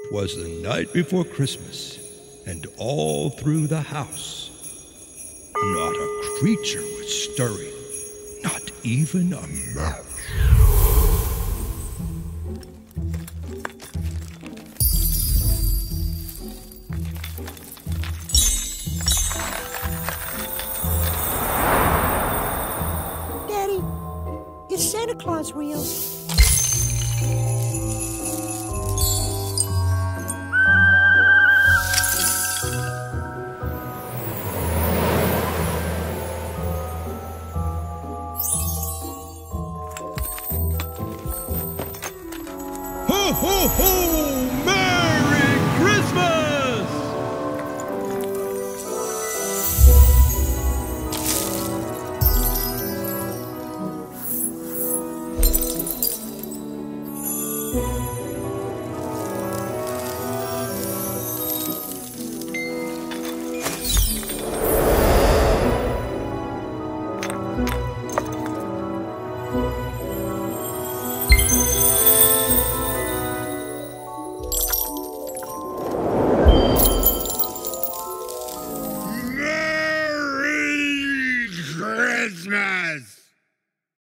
'Twas the night before Christmas, and all through the house, not a creature was stirring, not even a mouse. Daddy, is Santa Claus real? Ho, ho, ho! Merry Christmas!